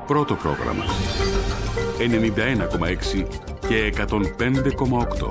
πρώτο πρόγραμμα. 91,6 και 105,8.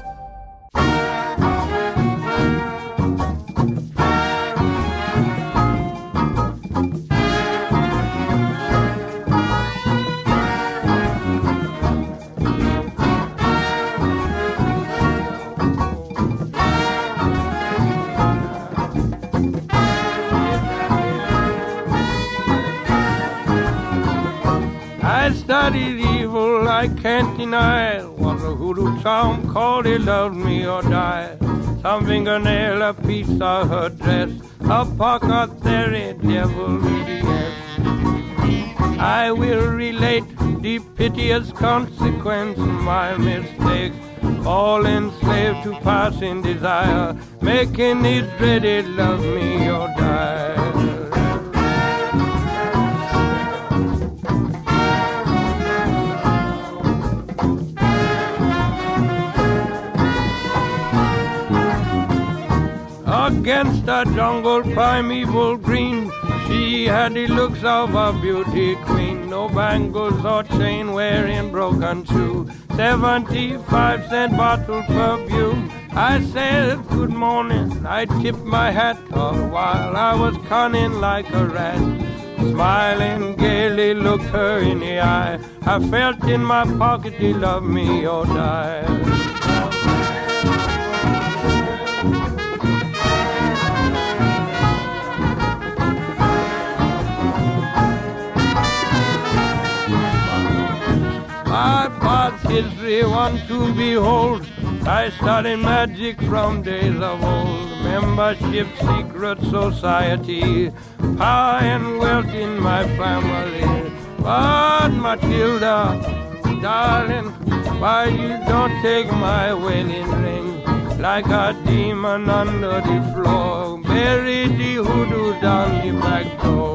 Studied evil, I can't deny it. Was a hoodoo charm called He Loved Me or Die. Some fingernail, a piece of her dress, a pocket theory, devil yes. I will relate the piteous consequence of my mistake. All enslaved to passing desire, making it dreaded love me or die. Against the jungle primeval green, she had the looks of a beauty queen. No bangles or chain wearing broken shoe, 75-cent bottle perfume. I said good morning, I tipped my hat all while I was cunning like a rat. Smiling gaily looked her in the eye. I felt in my pocket He loved me or die. My past history one to behold. I studied magic from days of old. Membership, secret society, power and wealth in my family. But Matilda, darling, why you don't take my wedding ring? Like a demon under the floor, bury the hoodoo down the back door.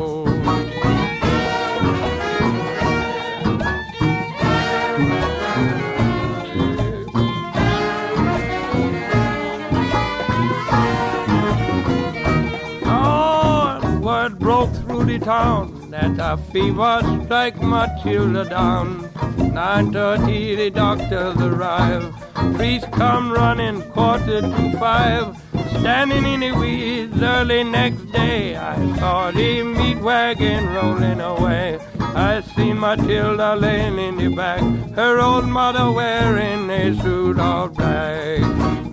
Broke through the town that a fever strike Matilda down. 9:30 the doctors arrive. Priest come running 4:45. Standing in the weeds early next day, I saw the meat wagon rolling away. I seen Matilda laying in the back, her old mother wearing a suit of black.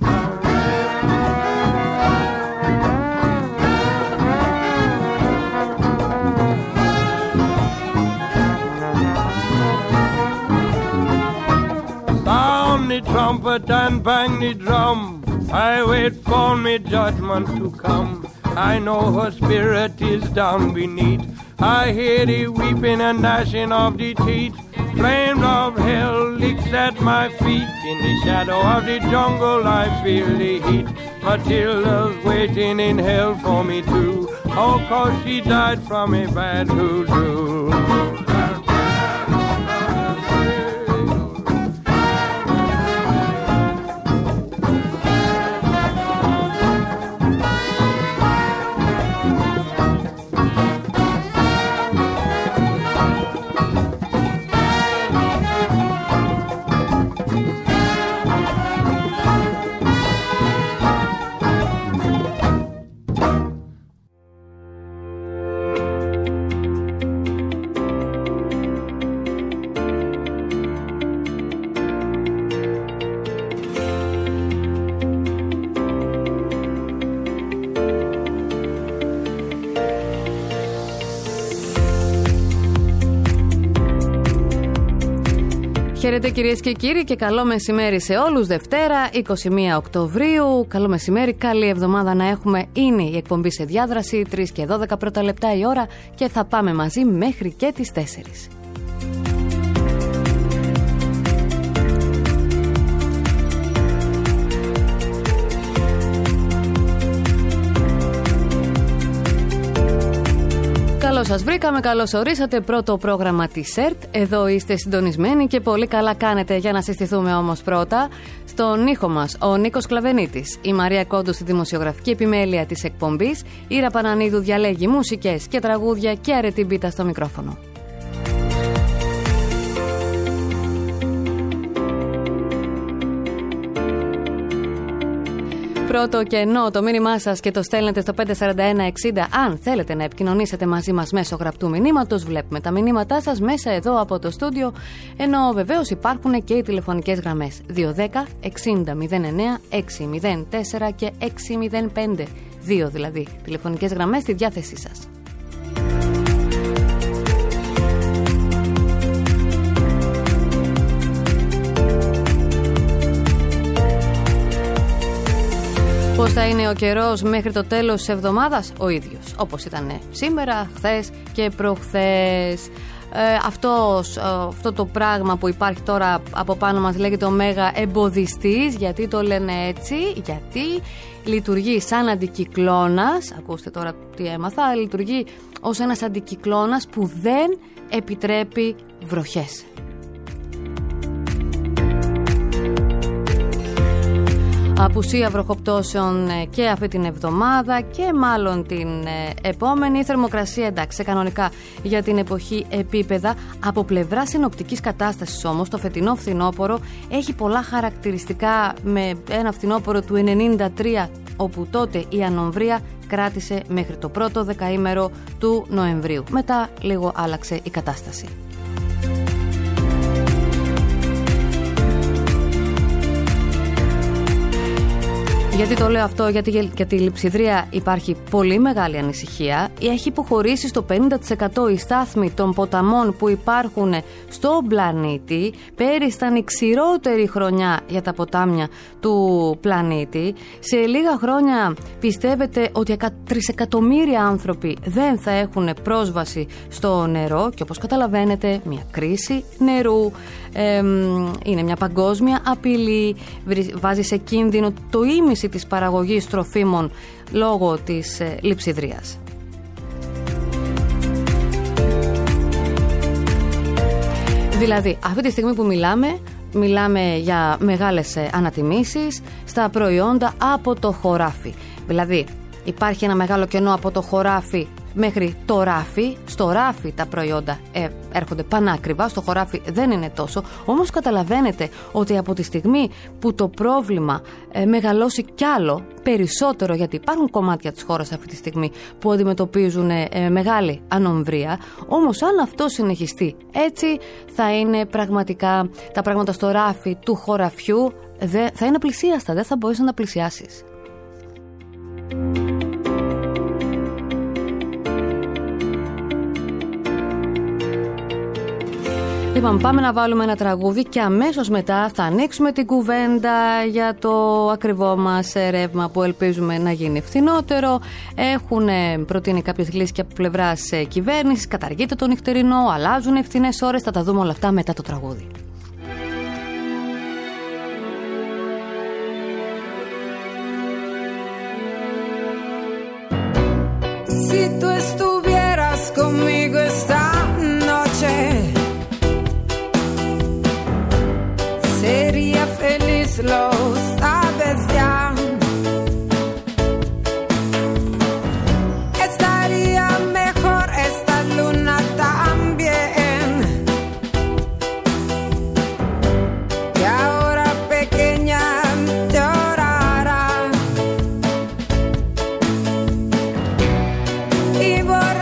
The trumpet and bang the drum, I wait for me judgment to come. I know her spirit is down beneath. I hear the weeping and gnashing of the teeth. Flames of hell licks at my feet. In the shadow of the jungle I feel the heat. Matilda's waiting in hell for me too. Oh, 'cause she died from a bad hoodoo. Χαίρετε κυρίες και κύριοι και καλό μεσημέρι σε όλους. Δευτέρα 21 Οκτωβρίου. Καλό μεσημέρι, καλή εβδομάδα να έχουμε. Είναι η εκπομπή σε διάδραση, 3 και 12 πρώτα λεπτά η ώρα και θα πάμε μαζί μέχρι και τις 4. Καλώς σας βρήκαμε, καλώς ορίσατε. Πρώτο πρόγραμμα της ΕΡΤ. Εδώ είστε συντονισμένοι και πολύ καλά κάνετε για να συστηθούμε όμως πρώτα. Στον ήχο μας ο Νίκος Κλαβενίτης, η Μαρία Κόντου στη δημοσιογραφική επιμέλεια της εκπομπής, η Ήρα Πανανίδου διαλέγει μουσικές και τραγούδια και αρετή μπίτα στο μικρόφωνο. πρώτο κενό το μήνυμά σας και το στέλνετε στο 54160. Αν θέλετε να επικοινωνήσετε μαζί μας μέσω γραπτού μηνύματος, βλέπουμε τα μηνύματά σας μέσα εδώ από το στούντιο. Ενώ βεβαίως υπάρχουν και οι τηλεφωνικές γραμμές 210 60 09 604 και 605. 2 δηλαδή τηλεφωνικές γραμμές στη διάθεσή σας. Πώς θα είναι ο καιρός μέχρι το τέλος της εβδομάδας? Ο ίδιος, όπως ήταν σήμερα, χθες και προχθές. Αυτό το πράγμα που υπάρχει τώρα από πάνω μας λέγεται ο μέγα εμποδιστής. Γιατί το λένε έτσι? Γιατί λειτουργεί σαν αντικυκλώνας. Ακούστε τώρα τι έμαθα. Λειτουργεί ως ένας αντικυκλώνας που δεν επιτρέπει βροχές. Απουσία βροχοπτώσεων και αυτή την εβδομάδα και μάλλον την επόμενη. Θερμοκρασία εντάξει κανονικά για την εποχή επίπεδα. Από πλευρά συνοπτικής κατάστασης όμως το φετινό φθινόπωρο έχει πολλά χαρακτηριστικά, με ένα φθινόπωρο του 1993, όπου τότε η ανομβρία κράτησε μέχρι το πρώτο δεκαήμερο του Νοεμβρίου. Μετά λίγο άλλαξε η κατάσταση. Γιατί το λέω αυτό? Γιατί για τη λειψιδρία υπάρχει πολύ μεγάλη ανησυχία. Έχει υποχωρήσει στο 50% η στάθμη των ποταμών που υπάρχουν στον πλανήτη. Πέρυσι ήταν η ξηρότερη χρονιά για τα ποτάμια του πλανήτη. Σε λίγα χρόνια πιστεύετε ότι 3 εκατομμύρια άνθρωποι δεν θα έχουν πρόσβαση στο νερό και όπως καταλαβαίνετε μια κρίση νερού είναι μια παγκόσμια απειλή, βάζει σε κίνδυνο το ίμιση της παραγωγής τροφίμων λόγω της λειψιδρίας. Δηλαδή, αυτή τη στιγμή που μιλάμε για μεγάλες ανατιμήσεις στα προϊόντα από το χωράφι. Δηλαδή, υπάρχει ένα μεγάλο κενό από το χωράφι μέχρι το ράφι. Στο ράφι τα προϊόντα έρχονται πανάκριβα, στο χωράφι δεν είναι τόσο. Όμως καταλαβαίνετε ότι από τη στιγμή που το πρόβλημα μεγαλώσει κι άλλο περισσότερο, γιατί υπάρχουν κομμάτια της χώρας αυτή τη στιγμή που αντιμετωπίζουν μεγάλη ανομβρία, όμως αν αυτό συνεχιστεί έτσι θα είναι πραγματικά τα πράγματα στο ράφι του χωραφιού θα είναι πλησίαστα, δεν θα μπορείς να τα πλησιάσεις. Λοιπόν, πάμε να βάλουμε ένα τραγούδι και αμέσως μετά θα ανοίξουμε την κουβέντα για το ακριβό μας ρεύμα που ελπίζουμε να γίνει φθηνότερο. Έχουν προτείνει κάποιες λύσεις και από πλευράς κυβέρνησης. Καταργείται το νυχτερινό, αλλάζουν οι φθηνές ώρες. Θα τα δούμε όλα αυτά μετά το τραγούδι. Si tú estuvieras conmigo esta noche, sería feliz, lo sabes ya. Estaría mejor esta luna también. Y ahora pequeña llorará. Y por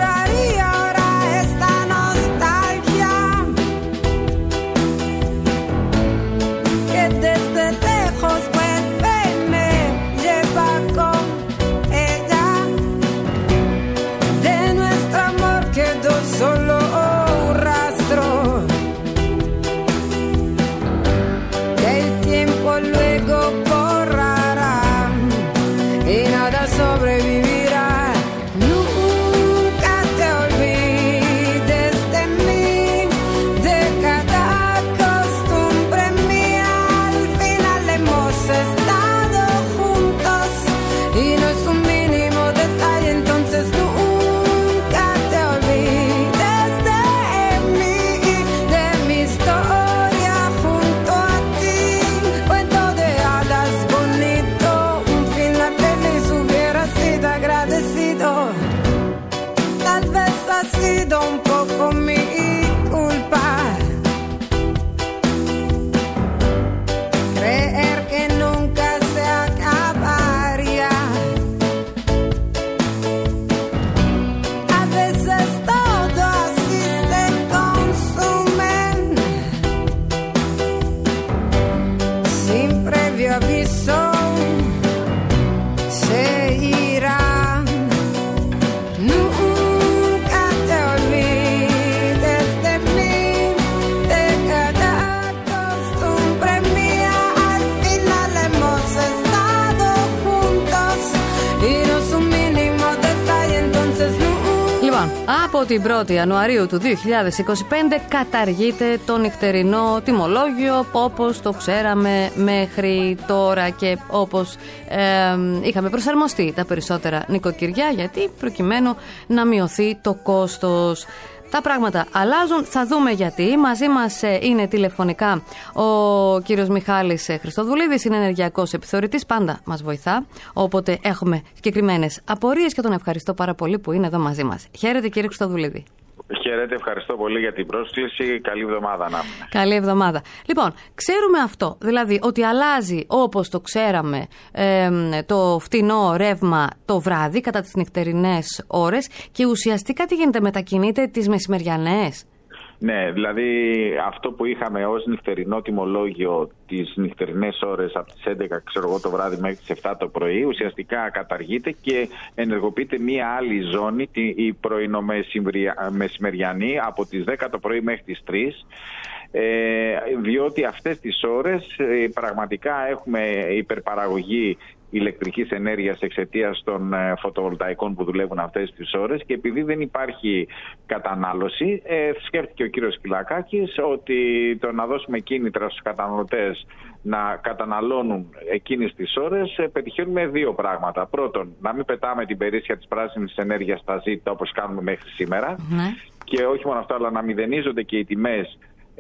Από την 1η Ιανουαρίου του 2025 καταργείται το νυχτερινό τιμολόγιο όπως το ξέραμε μέχρι τώρα και όπως είχαμε προσαρμοστεί τα περισσότερα νοικοκυριά, γιατί προκειμένου να μειωθεί το κόστος. Τα πράγματα αλλάζουν, θα δούμε γιατί. Μαζί μας είναι τηλεφωνικά ο κύριος Μιχάλης Χριστοδουλίδης, είναι ενεργειακός επιθεωρητής, πάντα μας βοηθά, όποτε έχουμε συγκεκριμένες απορίες, και τον ευχαριστώ πάρα πολύ που είναι εδώ μαζί μας. Χαίρετε κύριε Χριστοδουλίδη. Χαίρετε, ευχαριστώ πολύ για την πρόσκληση. Καλή εβδομάδα να έχουμε. Καλή εβδομάδα. Λοιπόν, ξέρουμε αυτό, δηλαδή ότι αλλάζει όπως το ξέραμε το φτηνό ρεύμα το βράδυ κατά τις νυχτερινές ώρες, και ουσιαστικά τι γίνεται, μετακινείται τις μεσημεριανές. Ναι, δηλαδή αυτό που είχαμε ως νυχτερινό τιμολόγιο τις νυχτερινές ώρες από τις 11 το βράδυ μέχρι τις 7 το πρωί, ουσιαστικά καταργείται και ενεργοποιείται μία άλλη ζώνη, η πρωινομεσημεριανή, από τις 10 το πρωί μέχρι τις 3, διότι αυτές τις ώρες πραγματικά έχουμε υπερπαραγωγή ηλεκτρικής ενέργειας εξαιτίας των φωτοβολταϊκών που δουλεύουν αυτές τις ώρες, και επειδή δεν υπάρχει κατανάλωση, σκέφτηκε ο κύριος Κυλακάκης ότι το να δώσουμε κίνητρα στους καταναλωτές να καταναλώνουν εκείνες τις ώρες, πετυχαίνουμε δύο πράγματα. Πρώτον, να μην πετάμε την περίσσια της πράσινης ενέργειας στα ζήτα όπως κάνουμε μέχρι σήμερα, και όχι μόνο αυτό, αλλά να μηδενίζονται και οι τιμές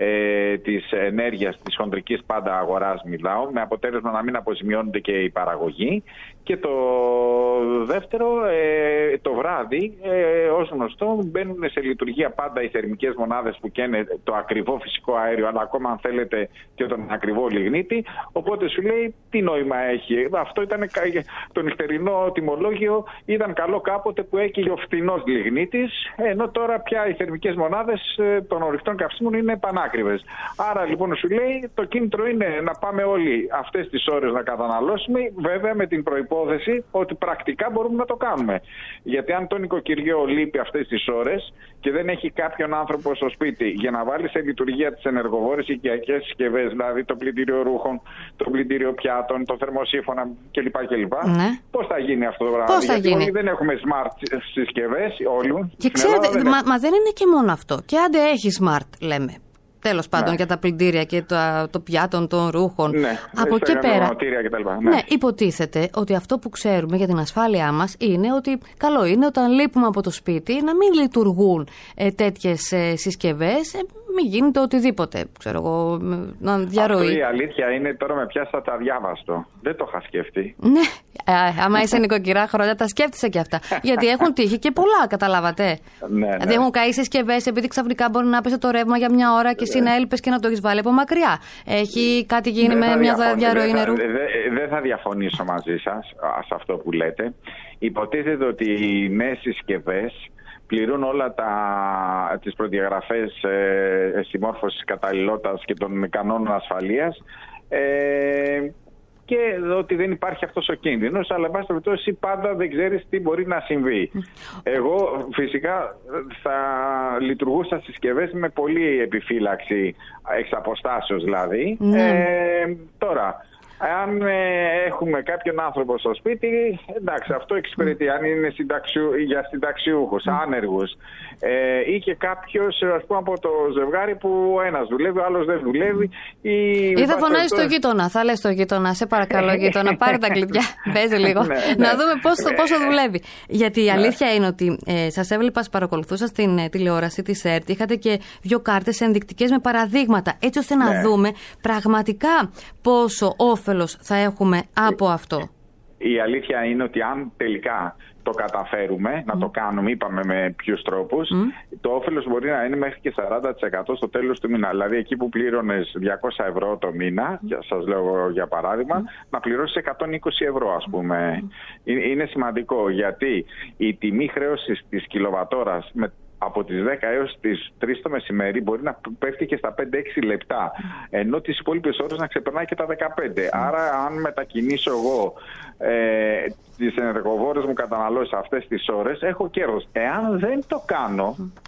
της ενέργειας, της χονδρικής πάντα αγοράς μιλάω, με αποτέλεσμα να μην αποζημιώνονται και η παραγωγή. Και το δεύτερο, το βράδυ, ως γνωστό, μπαίνουν σε λειτουργία πάντα οι θερμικές μονάδες που καίνε το ακριβό φυσικό αέριο, αλλά ακόμα αν θέλετε και τον ακριβό λιγνίτη. Οπότε σου λέει τι νόημα έχει. Αυτό ήταν το νυχτερινό τιμολόγιο, ήταν καλό κάποτε που έκαιγε ο φτηνός λιγνίτης, ενώ τώρα πια οι θερμικές μονάδες των ορυκτών καυσίμων είναι πανάκριβες. Άρα λοιπόν σου λέει το κίνητρο είναι να πάμε όλοι αυτές τις ώρες να καταναλώσουμε, βέβαια με την προϋπόθεση ότι πρακτικά μπορούμε να το κάνουμε. Γιατί αν το νοικοκυριό λείπει αυτές τις ώρες και δεν έχει κάποιον άνθρωπο στο σπίτι για να βάλει σε λειτουργία τις ενεργοβόρες οικιακές συσκευές, δηλαδή το πλυντήριο ρούχων, το πλυντήριο πιάτων, το θερμοσύφωνα κλπ. Ναι. Πώς θα γίνει αυτό το πράγμα? Πώς θα γίνει? Όλοι δεν έχουμε smart συσκευές, όλοι. Και ξέρετε, μα δεν είναι και μόνο αυτό. Και άντε έχει smart, λέμε. Τέλος πάντων, για τα πλυντήρια και το πιάτων των ρούχων. Ναι, από εκεί πέρα. Ναι, υποτίθεται ότι αυτό που ξέρουμε για την ασφάλειά μας είναι ότι καλό είναι όταν λείπουμε από το σπίτι να μην λειτουργούν τέτοιες συσκευές. Μην γίνεται οτιδήποτε, ξέρω εγώ, να διαρροεί. Αυτό η αλήθεια είναι, τώρα με πιάσα τα διάβαστο. Δεν το είχα σκεφτεί. Ναι, άμα είσαι νοικοκυρά χρόνια τα σκέφτεσαι και αυτά. Γιατί έχουν τύχει και πολλά, καταλάβατε. Ναι. Δηλαδή έχουν καεί συσκευές επειδή ξαφνικά μπορεί να πέσει το ρεύμα για μια ώρα και εσύ να έλειπες και να το έχεις βάλει από μακριά. Έχει κάτι γίνει με μια διαρροή νερού. Δεν θα διαφωνήσω μαζί σας σε αυτό που λέτε. Υποτίθεται ότι οι νέες συσκευές πληρούν όλα τις προδιαγραφές συμμόρφωσης καταλληλότητας και των κανόνων ασφαλείας, και ότι δεν υπάρχει αυτός ο κίνδυνος, αλλά εν πάση περιπτώσει πάντα δεν ξέρεις τι μπορεί να συμβεί. Εγώ φυσικά θα λειτουργούσα συσκευές με πολύ επιφύλαξη, εξ αποστάσεως δηλαδή. Τώρα, αν έχουμε κάποιον άνθρωπο στο σπίτι, εντάξει, αυτό εξυπηρετεί. Αν είναι για συνταξιούχους, άνεργους, ή και κάποιος, ας πούμε, από το ζευγάρι που ένας δουλεύει, ο άλλος δεν δουλεύει. Ή θα φωνάζει στο γείτονα, θα λες στο γείτονα, σε παρακαλώ γείτονα, πάρε τα κλειδιά, παίζει λίγο, να δούμε πόσο δουλεύει. Γιατί η αλήθεια είναι ότι σας έβλεπα, παρακολουθούσα στην τηλεόραση της ΕΡΤ, είχατε και δύο κάρτες ενδεικτικές με παραδείγματα, έτσι ώστε να δούμε πραγματικά πόσο όφελος θα έχουμε από αυτό. Η αλήθεια είναι ότι αν τελικά το καταφέρουμε να το κάνουμε, είπαμε με ποιους τρόπους, το όφελος μπορεί να είναι μέχρι και 40% στο τέλος του μήνα. Δηλαδή εκεί που πλήρωνες 200 ευρώ το μήνα, σας λέω για παράδειγμα, να πληρώσεις 120 ευρώ ας πούμε. Είναι σημαντικό, γιατί η τιμή χρέωσης της κιλοβατόρας από τις 10 έως τις 3 το μεσημέρι μπορεί να πέφτει και στα 5-6 λεπτά, ενώ τις υπόλοιπες ώρες να ξεπερνάει και τα 15. Άρα αν μετακινήσω εγώ τις ενεργοβόρες μου καταναλώσεις αυτές τις ώρες, έχω κέρδος. Εάν δεν το κάνω,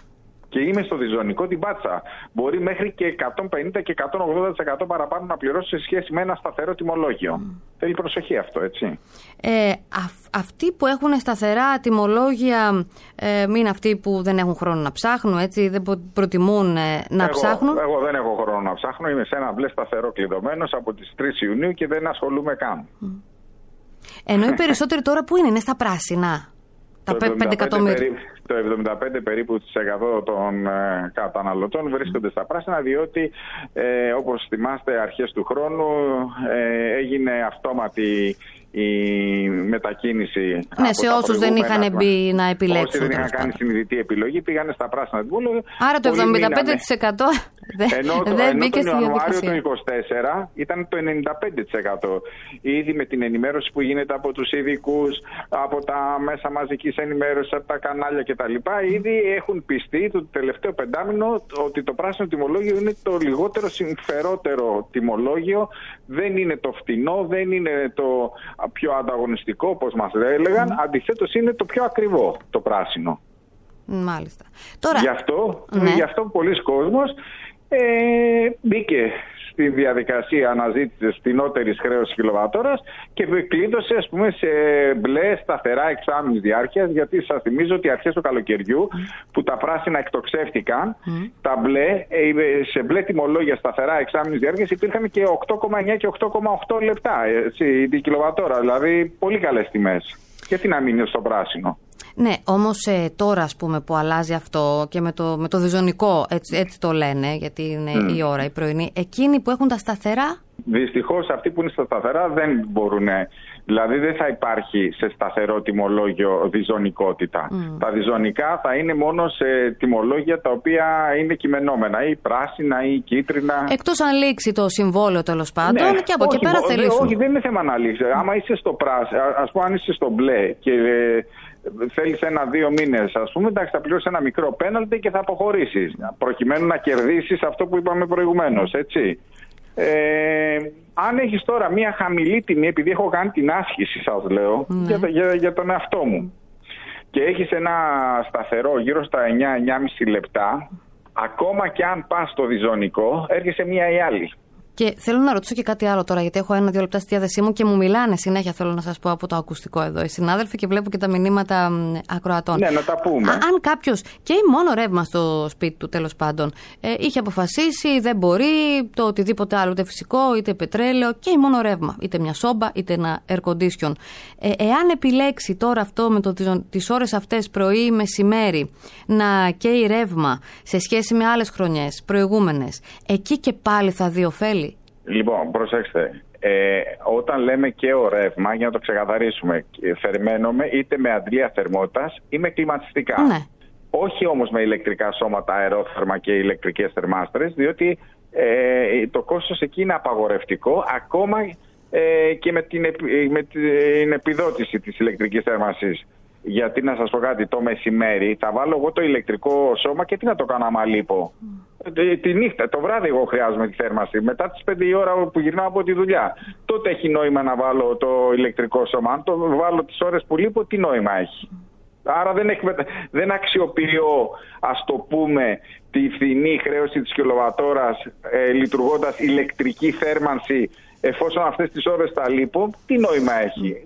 Και είμαι στο διζωνικό την πάτσα. Μπορεί μέχρι και 150 και 180% παραπάνω να πληρώσει σε σχέση με ένα σταθερό τιμολόγιο. Θέλει προσοχή αυτό, έτσι. Αυτοί που έχουν σταθερά τιμολόγια, μην αυτοί που δεν έχουν χρόνο να ψάχνουν, έτσι, δεν προτιμούν να ψάχνουν. Εγώ δεν έχω χρόνο να ψάχνω. Είμαι σε ένα μπλε σταθερό κλειδωμένος από τις 3 Ιουνίου και δεν ασχολούμαι καν. Ενώ οι περισσότεροι τώρα που είναι στα πράσινα. Τα 5 εκατομμύρια. Το 75 περίπου % των καταναλωτών βρίσκονται στα πράσινα, διότι όπως θυμάστε αρχές του χρόνου έγινε αυτόματη η μετακίνηση. Ναι, σε όσους δεν είχαν μπει να επιλέξουν. Όσοι δεν είχαν κάνει συνειδητή επιλογή πήγανε στα πράσινα τιμολόγια. Άρα το 75% δεν μπήκε στην διαδικασία. Τον Ιανουάριο του 2024 ήταν το 95%. Ήδη με την ενημέρωση που γίνεται από τους ειδικούς, από τα μέσα μαζικής ενημέρωσης, από τα κανάλια κτλ. Ήδη έχουν πιστεί το τελευταίο πεντάμινο ότι το πράσινο τιμολόγιο είναι το λιγότερο συμφερότερο τιμολόγιο. Δεν είναι το φτηνό, δεν είναι το πιο ανταγωνιστικό όπως μας έλεγαν. Αντιθέτως είναι το πιο ακριβό το πράσινο. Μάλιστα. Τώρα... Γι' αυτό πολλοί κόσμος μπήκε στη διαδικασία αναζήτησης φτηνότερης χρέωσης κιλοβατόρας και κλείδωσε, ας πούμε, σε μπλε σταθερά εξάμηνης διάρκειας, γιατί σας θυμίζω ότι αρχές του καλοκαιριού που τα πράσινα εκτοξεύτηκαν, τα μπλε, σε μπλε τιμολόγια σταθερά εξάμηνης διάρκειας υπήρχαν και 8,9 και 8,8 λεπτά την κιλοβατόρα, δηλαδή πολύ καλές τιμές. Γιατί να μην είναι στο πράσινο. Ναι, όμως τώρα, ας πούμε, που αλλάζει αυτό και με το διζωνικό, έτσι το λένε, γιατί είναι η ώρα η πρωινή, εκείνοι που έχουν τα σταθερά. Δυστυχώς αυτοί που είναι στα σταθερά δεν μπορούν, δηλαδή δεν θα υπάρχει σε σταθερό τιμολόγιο διζωνικότητα. Τα διζωνικά θα είναι μόνο σε τιμολόγια τα οποία είναι κειμενόμενα, ή πράσινα ή κίτρινα. Εκτός αν λήξει το συμβόλαιο, τέλος πάντων, ναι, και από εκεί πέρα θελήσουν. Όχι, δεν είναι θέμα να λήξει. Άμα είσαι στο πράσινο, ας πούμε, αν είσαι στο μπλε και θέλεις 1-2 μήνες, ας πούμε, εντάξει, θα πληρώσεις ένα μικρό πέναλτι και θα αποχωρήσεις, προκειμένου να κερδίσεις αυτό που είπαμε προηγουμένως, έτσι. Αν έχεις τώρα μια χαμηλή τιμή, επειδή έχω κάνει την άσκηση, σας λέω, για τον εαυτό μου, και έχεις ένα σταθερό γύρω στα 9-9,5 λεπτά, ακόμα και αν πας στο διζωνικό, έρχεσαι μία ή άλλη. Και θέλω να ρωτήσω και κάτι άλλο τώρα, γιατί έχω 1-2 λεπτά στη διάθεσή μου και μου μιλάνε συνέχεια, θέλω να σας πω, από το ακουστικό εδώ οι συνάδελφοι, και βλέπω και τα μηνύματα ακροατών. Ναι, να τα πούμε. Αν κάποιος καίει μόνο ρεύμα στο σπίτι του, τέλος πάντων, είχε αποφασίσει, δεν μπορεί το οτιδήποτε άλλο, είτε φυσικό είτε πετρέλαιο, καίει μόνο ρεύμα, είτε μια σόμπα είτε ένα air condition. Εάν επιλέξει τώρα αυτό με τις ώρες αυτές, πρωί ή μεσημέρι, να καίει ρεύμα σε σχέση με άλλες χρονιές προηγούμενες, εκεί και πάλι θα δει ωφέλη. Λοιπόν, προσέξτε, όταν λέμε και ο ρεύμα, για να το ξεκαθαρίσουμε, θερμαίνομαι είτε με αντλία θερμότητας ή με κλιματιστικά. Ναι. Όχι όμως με ηλεκτρικά σώματα, αερόθερμα και ηλεκτρικές θερμάστρες, διότι το κόστος εκεί είναι απαγορευτικό, ακόμα και με την επιδότηση της ηλεκτρικής θέρμανσης. Γιατί να σας πω κάτι, το μεσημέρι θα βάλω εγώ το ηλεκτρικό σώμα και τι να το κάνω άμα λείπω. Τη νύχτα, το βράδυ εγώ χρειάζομαι τη θέρμανση. Μετά τις 5 η ώρα που γυρνάω από τη δουλειά, τότε έχει νόημα να βάλω το ηλεκτρικό σώμα. Αν το βάλω τις ώρες που λείπω, τι νόημα έχει. Άρα δεν αξιοποιώ, ας το πούμε, τη φθηνή χρέωση της κιλοβατόρας λειτουργώντας ηλεκτρική θέρμανση, εφόσον αυτές τις ώρες τα λείπω, τι νόημα έχει.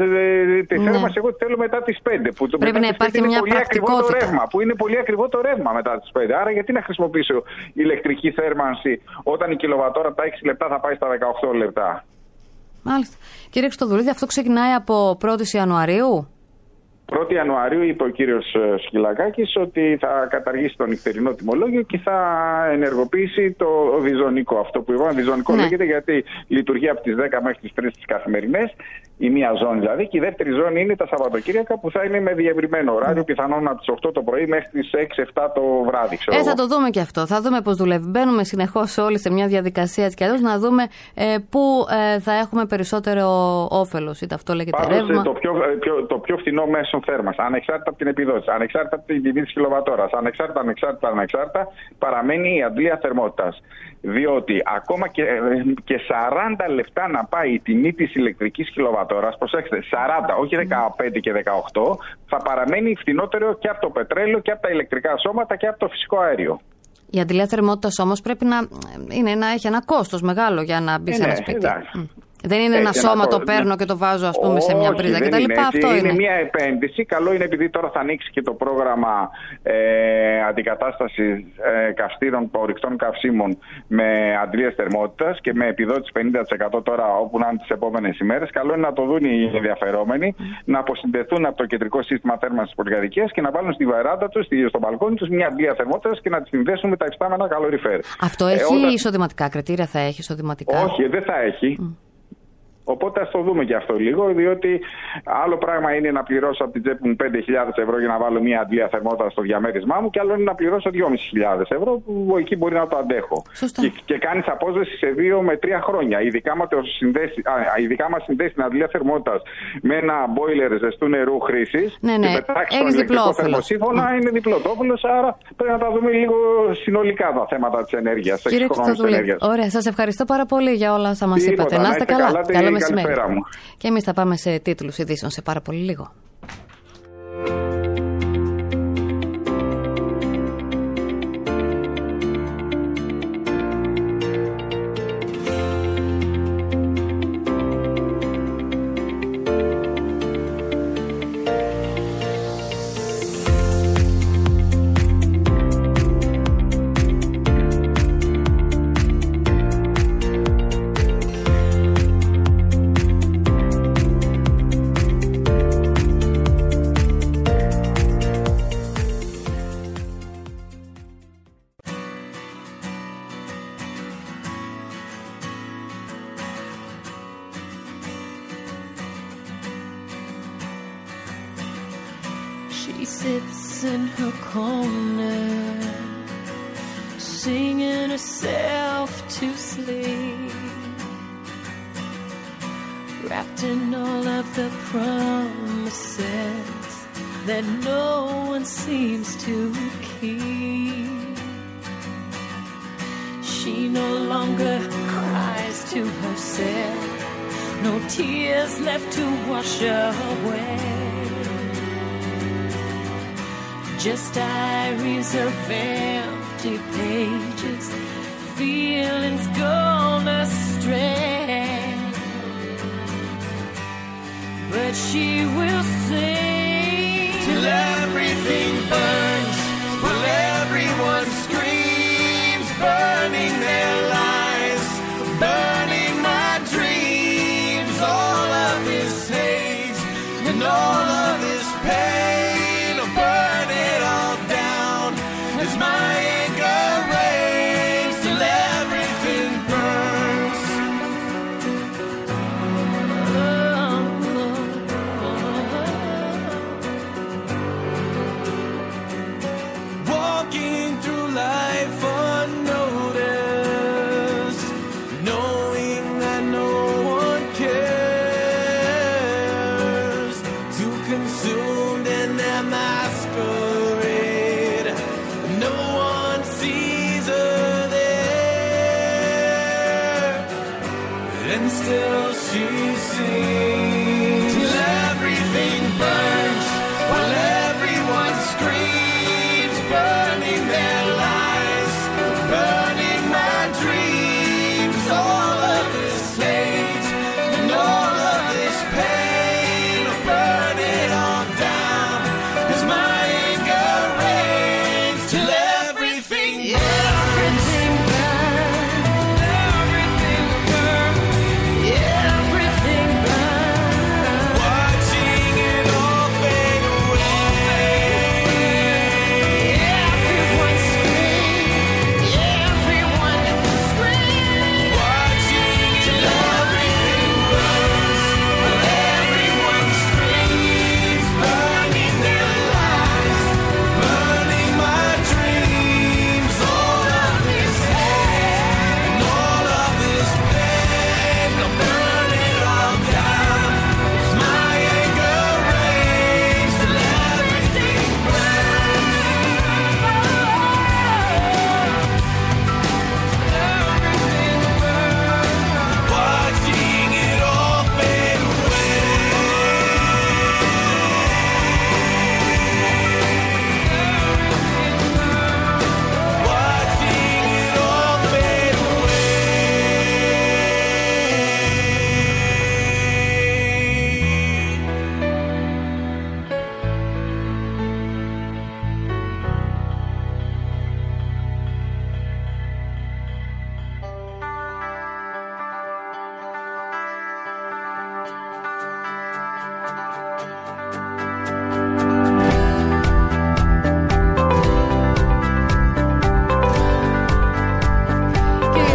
Τη θέρμανση εγώ θέλω μετά τις 5. Που πρέπει να υπάρχει μια πρακτικότητα. Που είναι πολύ ακριβό το ρεύμα μετά τις 5. Άρα γιατί να χρησιμοποιήσω ηλεκτρική θέρμανση όταν η κιλοβατόρα τα 6 λεπτά θα πάει στα 18 λεπτά. Μάλιστα. Κύριε Χριστοδουλίδη, αυτό ξεκινάει από 1η Ιανουαρίου. 1η Ιανουαρίου είπε ο κύριος Σκυλακάκης ότι θα καταργήσει το νυχτερινό τιμολόγιο και θα ενεργοποιήσει το διζωνικό. Αυτό που είπαμε, διζωνικό λέγεται γιατί λειτουργεί από τις 10 μέχρι τις 3 τις καθημερινές, η μία ζώνη δηλαδή, και η δεύτερη ζώνη είναι τα Σαββατοκύριακα που θα είναι με διευρυμένο ωράριο, πιθανόν από τις 8 το πρωί μέχρι τις 6-7 το βράδυ. Θα το δούμε και αυτό. Θα δούμε πώς δουλεύει. Μπαίνουμε συνεχώς όλοι σε μια διαδικασία έτσι κι αλλιώς να δούμε πού θα έχουμε περισσότερο όφελος. Είτε αυτό λέγεται ρεύμα. Το πιο φθηνό μέσο θέρμανση, ανεξάρτητα από την επιδότηση, ανεξάρτητα από την τιμή της κιλοβατόρας, ανεξάρτητα, παραμένει η αντλία θερμότητας. Διότι ακόμα και 40 λεπτά να πάει η τιμή της ηλεκτρικής κιλοβατόρας, κιλοβατόρας, προσέξτε, 40, όχι 15 και 18, θα παραμένει φθηνότερο και από το πετρέλαιο και από τα ηλεκτρικά σώματα και από το φυσικό αέριο. Η αντιλία θερμότητας όμως πρέπει να έχει ένα κόστος μεγάλο για να μπει σε ένα σπίτι. Δεν είναι ένα σώμα το παίρνω και το βάζω ας πούμε σε μια πρίζα κτλ. Αυτό είναι μια επένδυση. Καλό είναι επειδή τώρα θα ανοίξει και το πρόγραμμα αντικατάστασης καυστήρων ορυκτών καυσίμων με αντλίες θερμότητας και με επιδότηση 50% τώρα όπου να είναι τις επόμενες ημέρες. Καλό είναι να το δουν οι ενδιαφερόμενοι, να αποσυνδεθούν από το κεντρικό σύστημα θέρμανσης της πολυκατοικίας και να βάλουν στη βεράντα τους, στο μπαλκόνι τους μια αντλία θερμότητας και να τη συνδέσουν με τα υφιστάμενα καλοριφέρ. Αυτό έχει εισοδηματικά κριτήρια, θα έχει εισοδηματικά? Όχι, δεν θα έχει. Οπότε ας το δούμε και αυτό λίγο, διότι άλλο πράγμα είναι να πληρώσω από την τσέπη μου 5.000 ευρώ για να βάλω μια αντλία θερμότητα στο διαμέρισμά μου, και άλλο είναι να πληρώσω 2.500 ευρώ που εκεί μπορεί να το αντέχω. Και κάνεις απόσβεση σε 2 με 3 χρόνια. Ειδικά μας συνδέσει την αντλία θερμότητας με ένα boiler ζεστού νερού χρήσης. Ναι, και πετάξει τον ηλεκτρικό θερμοσύφωνα, είναι διπλότόφυλλος. Άρα πρέπει να τα δούμε λίγο συνολικά τα θέματα της ενέργειας. Κύριε Χρυστοδουλή, ωραία, σας ευχαριστώ πάρα πολύ για όλα όσα μας είπατε. Να είστε καλά. Καλησπέρα μου. Και εμείς θα πάμε σε τίτλους ειδήσεων σε πάρα πολύ λίγο. She sits in her corner, singing herself to sleep, wrapped in all of the promises that no one seems to keep. She no longer cries to herself, no tears left to wash away, just diaries of empty pages, feelings gone astray. But she will sing till everything burns, while everyone screams, burning their lives, burning my dreams. All of this hate and all of this pain, burn it all down as my anger rains till everything burns. Walking through life unnoticed, knowing that no one cares, too consumed in their masquerade, no one sees her there, and still she sings till everything burns, while everyone screams, burning their lives, burning my dreams. All of this hate and all of this pain, burn it all down as my anger reigns till everything burns. Everything burns. Everything burns. Everything burns. Watching it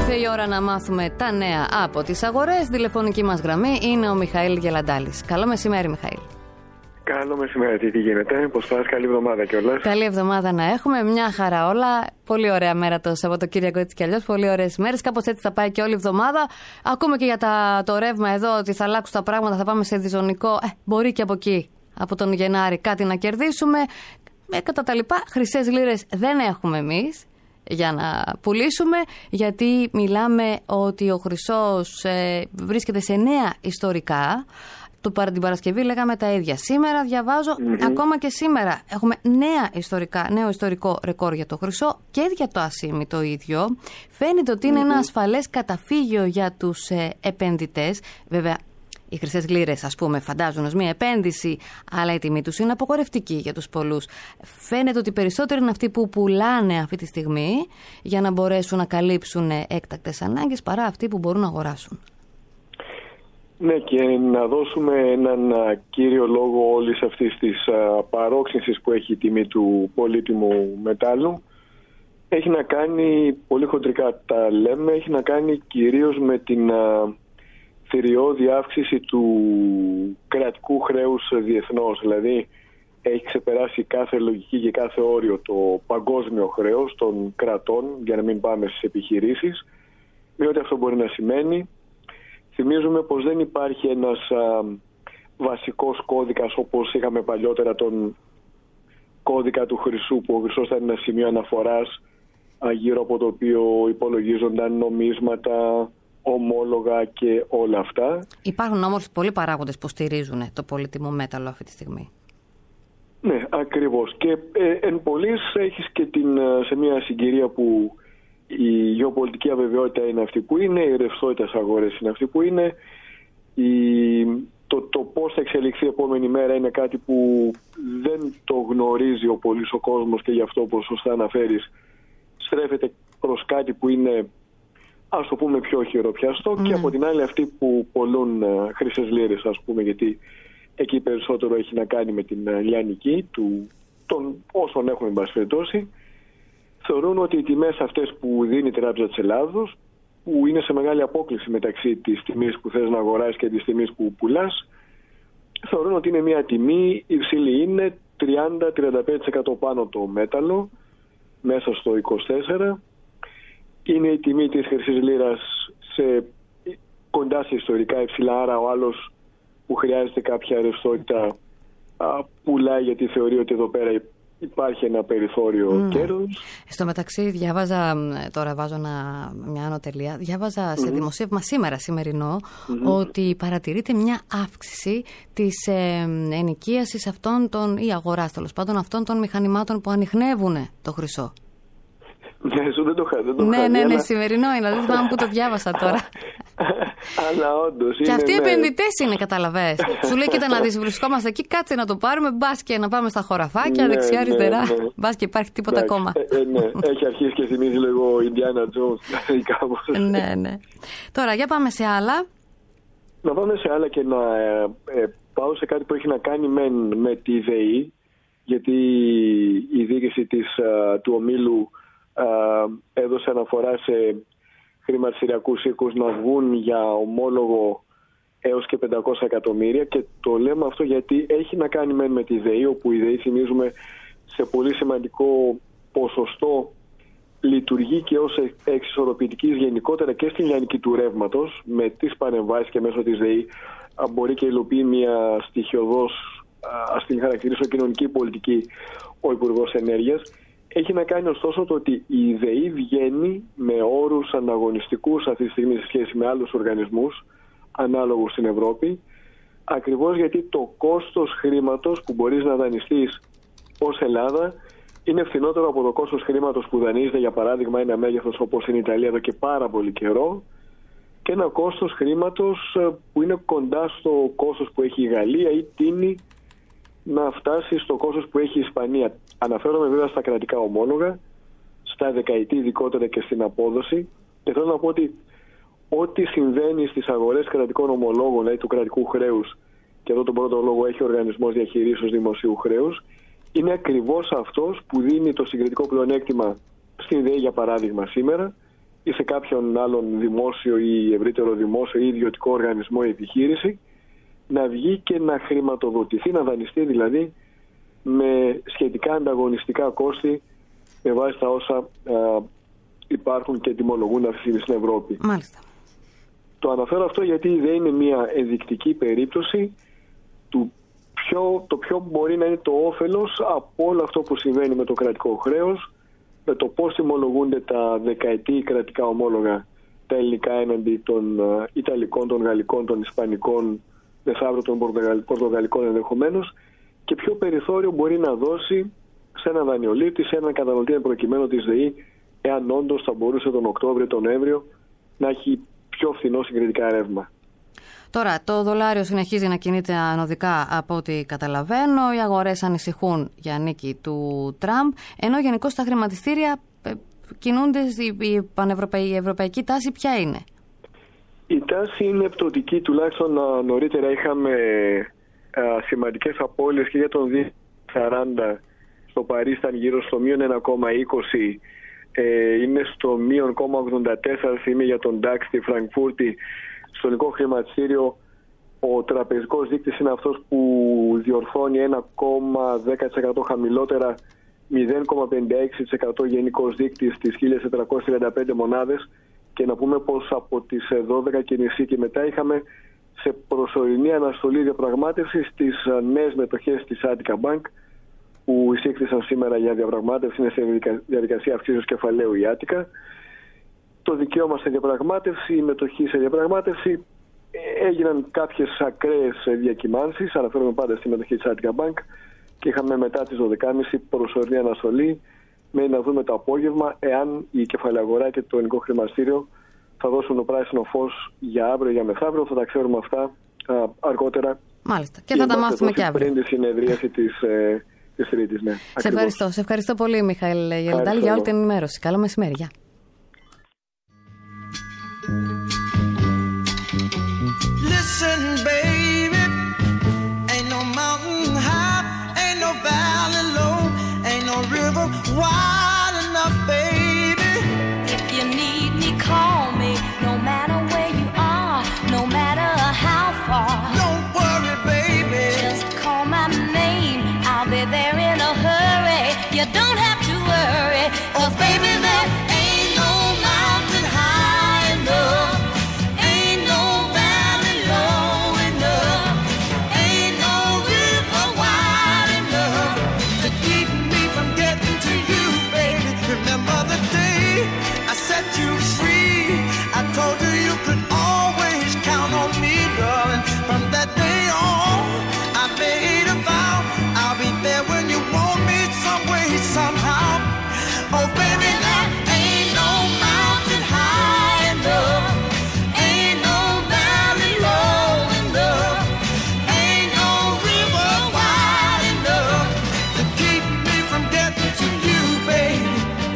Ήρθε η ώρα να μάθουμε τα νέα από τις αγορές. Τηλεφωνική μας γραμμή είναι ο Μιχαήλ Γελαντάλης. Καλό μεσημέρι, Μιχαήλ. Καλό μεσημέρι, τι γίνεται, πώς πας, καλή εβδομάδα κιόλας. Καλή εβδομάδα να έχουμε, μια χαρά όλα. Πολύ ωραία μέρα το Σαββατοκύριακο, έτσι κι αλλιώς. Πολύ ωραίες μέρες, κάπως έτσι θα πάει και όλη η εβδομάδα. Ακούμε και για το ρεύμα εδώ ότι θα αλλάξουν τα πράγματα, θα πάμε σε διζωνικό. Μπορεί και από εκεί, από τον Γενάρη, κάτι να κερδίσουμε. Κατά τα λοιπά, χρυσές λίρες δεν έχουμε εμείς για να πουλήσουμε, γιατί μιλάμε ότι ο χρυσός βρίσκεται σε νέα ιστορικά. Την Παρασκευή λέγαμε τα ίδια. Σήμερα διαβάζω, ακόμα και σήμερα έχουμε νέο ιστορικό ρεκόρ για το χρυσό και για το ασήμι το ίδιο. Φαίνεται ότι είναι ένα ασφαλές καταφύγιο για τους επενδυτές. Βέβαια, οι χρυσές λίρες, ας πούμε, φαντάζουν ως μια επένδυση, αλλά η τιμή τους είναι απογορευτική για τους πολλούς. Φαίνεται ότι περισσότεροι είναι αυτοί που πουλάνε αυτή τη στιγμή για να μπορέσουν να καλύψουν έκτακτες ανάγκες παρά αυτοί που μπορούν να αγοράσουν. Ναι, και να δώσουμε έναν κύριο λόγο όλης αυτής της παρόξυνσης που έχει η τιμή του πολύτιμου μετάλλου. Έχει να κάνει, πολύ χοντρικά τα λέμε, έχει να κάνει κυρίως με την θηριώδη αύξηση του κρατικού χρέους διεθνώς. Δηλαδή έχει ξεπεράσει κάθε λογική και κάθε όριο το παγκόσμιο χρέος των κρατών, για να μην πάμε στις επιχειρήσεις, με ό,τι αυτό μπορεί να σημαίνει. Θυμίζουμε πως δεν υπάρχει ένας βασικός κώδικας όπως είχαμε παλιότερα τον κώδικα του χρυσού, που ο χρυσός ήταν ένα σημείο αναφοράς γύρω από το οποίο υπολογίζονταν νομίσματα, ομόλογα και όλα αυτά. Υπάρχουν όμως πολλοί παράγοντες που στηρίζουν το πολύτιμο μέταλλο αυτή τη στιγμή. Ναι, ακριβώς. Και εν πολλοίς έχεις και σε μια συγκυρία που η γεωπολιτική αβεβαιότητα είναι αυτή που είναι, η ρευστότητα στις αγορές είναι αυτή που είναι, το πώς θα εξελιχθεί η επόμενη μέρα είναι κάτι που δεν το γνωρίζει ο πολύς ο κόσμος, και γι' αυτό, όπως σωστά αναφέρεις, στρέφεται προς κάτι που είναι, ας το πούμε, πιο χειροπιαστό, και από την άλλη αυτοί που πολλούν χρυσές λίρες, ας πούμε, γιατί εκεί περισσότερο έχει να κάνει με την λιανική των όσων έχουμε εμπασφαιρετώσει, θεωρούν ότι οι τιμές αυτές που δίνει η Τράπεζα της Ελλάδος, που είναι σε μεγάλη απόκλιση μεταξύ της τιμής που θες να αγοράσεις και της τιμής που πουλάς, θεωρούν ότι είναι μια τιμή υψηλή. Είναι 30-35% πάνω το μέταλλο, μέσα στο 24%. Είναι η τιμή της χρυσής λίρας κοντά σε ιστορικά υψηλά, άρα ο άλλος που χρειάζεται κάποια ρευστότητα πουλάει, γιατί θεωρεί ότι εδώ πέρα υπάρχει ένα περιθώριο κέρδους. Στο μεταξύ διάβαζα, τώρα βάζω μια ανωτελεία, διάβαζα σε δημοσίευμα σημερινό, ότι παρατηρείται μια αύξηση της ενοικίασης ή αγοράς, τέλος πάντων, αυτών των μηχανημάτων που ανιχνεύουν το χρυσό. Ναι, δεν το είχα. Ναι, σημερινό είναι, δεν θυμάμαι που το διάβασα τώρα. Αλλά όντως. Και αυτοί οι επενδυτές είναι, καταλαβαίνεις. Σου λέει, κοίτα να δεις, βρισκόμαστε εκεί, κάτσε να το πάρουμε, μπας και να πάμε στα χωραφάκια, δεξιά-αριστερά. Μπας και υπάρχει τίποτα ακόμα. Ναι, έχει αρχίσει και θυμίζει λίγο Indiana Jones. Ναι. Τώρα, για πάμε σε άλλα. Να πάμε σε άλλα και να πάω σε κάτι που έχει να κάνει με τη ΔΕΗ, γιατί η διοίκηση του ομίλου έδωσε αναφορά σε χρηματιστηριακούς οίκους να βγουν για ομόλογο έως και 500 εκατομμύρια, και το λέμε αυτό γιατί έχει να κάνει με τη ΔΕΗ, όπου η ΔΕΗ, θυμίζουμε, σε πολύ σημαντικό ποσοστό λειτουργεί και ως εξισορροπητικής γενικότερα και στην λιανική του ρεύματος, με τις παρεμβάσεις, και μέσω της ΔΕΗ μπορεί και υλοποιεί μια στοιχειωδώς, ας την χαρακτηρίσω, κοινωνική πολιτική ο Υπουργός Ενέργειας. Έχει να κάνει ωστόσο το ότι η ΔΕΗ βγαίνει με όρους ανταγωνιστικούς αυτή τη στιγμή σε σχέση με άλλους οργανισμούς ανάλογους στην Ευρώπη, ακριβώς γιατί το κόστος χρήματος που μπορείς να δανειστείς ως Ελλάδα είναι φθηνότερο από το κόστος χρήματος που δανείζεται, για παράδειγμα, ένα μέγεθος όπως είναι η Ιταλία εδώ και πάρα πολύ καιρό, και ένα κόστος χρήματος που είναι κοντά στο κόστος που έχει η Γαλλία ή τίνει να φτάσει στο κόστος που έχει η Ισπανία. Αναφέρομαι βέβαια στα κρατικά ομόλογα, στα δεκαετή ειδικότερα και στην απόδοση, και θέλω να πω ότι ό,τι συμβαίνει στις αγορές κρατικών ομολόγων, δηλαδή του κρατικού χρέους, και εδώ τον πρώτο λόγο έχει ο Οργανισμός Διαχειρίσεως Δημοσίου Χρέους, είναι ακριβώς αυτός που δίνει το συγκριτικό πλεονέκτημα στην ΔΕΗ, για παράδειγμα, σήμερα, ή σε κάποιον άλλον δημόσιο ή ευρύτερο δημόσιο ή ιδιωτικό οργανισμό ή επιχείρηση, να βγει και να χρηματοδοτηθεί, να δανειστεί δηλαδή με σχετικά ανταγωνιστικά κόστη με βάση τα όσα υπάρχουν και τιμολογούν αυτή τη στιγμή στην Ευρώπη. Μάλιστα. Το αναφέρω αυτό γιατί δεν είναι μια ενδεικτική περίπτωση του το ποιο μπορεί να είναι το όφελος από όλο αυτό που συμβαίνει με το κρατικό χρέος, με το πώς τιμολογούνται τα δεκαετή κρατικά ομόλογα, τα ελληνικά έναντι των Ιταλικών, των Γαλλικών, των Ισπανικών, μεθαύριο των Πορτογαλικών ενδεχομένως, και ποιο περιθώριο μπορεί να δώσει σε έναν δανειολήπτη, σε έναν καταναλωτή προκειμένου της ΔΕΗ, εάν όντως θα μπορούσε τον Οκτώβριο, τον Νοέμβριο να έχει πιο φθηνό συγκριτικά ρεύμα. Τώρα, το δολάριο συνεχίζει να κινείται ανωδικά από ό,τι καταλαβαίνω. Οι αγορές ανησυχούν για νίκη του Τραμπ, ενώ γενικώς στα χρηματιστήρια κινούνται. Η ευρωπαϊκή τάση ποια είναι? Η τάση είναι πτωτική. Τουλάχιστον νωρίτερα είχαμε σημαντικές απώλειες και για τον 240 στο Παρίσι ήταν γύρω στο μείον 1,20. Είναι στο μείον 0,84 για τον DAX στη Φραγκφούρτη. Στο ελληνικό χρηματιστήριο ο τραπεζικός δείκτης είναι αυτός που διορθώνει 1,10% χαμηλότερα, 0,56% γενικός δείκτης στις 1.435 μονάδες, και να πούμε πως από τις 12.30 και μετά είχαμε σε προσωρινή αναστολή διαπραγμάτευση στις νέες μετοχές της Attica Bank που εισήχθησαν σήμερα για διαπραγμάτευση. Είναι σε διαδικασία αυξήσεως κεφαλαίου η Attica. Το δικαίωμα σε διαπραγμάτευση, η μετοχή σε διαπραγμάτευση, έγιναν κάποιες ακραίες διακυμάνσεις. Αναφέρομαι πάντα στη μετοχή της Attica Bank και είχαμε μετά τις 12.30 προσωρινή αναστολή. Μένει να δούμε το απόγευμα εάν η κεφαλαιαγορά και το ελληνικό χρηματιστήριο θα δώσουν το πράσινο φως για αύριο, για μεθαύριο. Θα τα ξέρουμε αυτά αργότερα. Μάλιστα. Και θα τα μάθουμε και αύριο. Πριν τη συνεδρίαση της Τρίτης. Ναι, σε ευχαριστώ πολύ, Μιχαήλ Γελντάλη, για όλη την ενημέρωση. Καλό μεσημέρι. Γεια. Listen, baby, ain't no mountain high, ain't no valley low, ain't no river wide enough, baby. If you need me, call me, no matter where you are, no matter how far. Don't worry, baby, just call my name, I'll be there in a hurry. You don't have to worry, 'cause baby, there ain't no mountain high enough. You free. I told you you could always count on me, darling. From that day on, I made a vow I'll be there when you want me, some way, somehow. Oh, baby, there ain't no mountain high enough, ain't no valley low enough, ain't no river wide enough to keep me from getting to you, baby.